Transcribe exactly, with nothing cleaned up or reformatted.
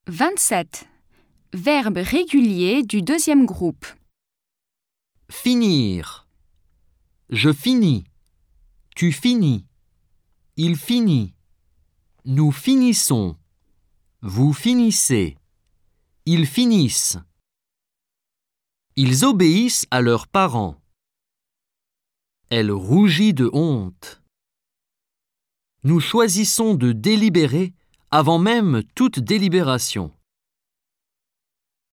vingt-sept. Verbe régulier du deuxième groupe. Finir. Je finis. Tu finis. Il finit. Nous finissons. Vous finissez. Ils finissent. Ils obéissent à leurs parents. Elle rougit de honte. Nous choisissons de délibérer avant même toute délibération.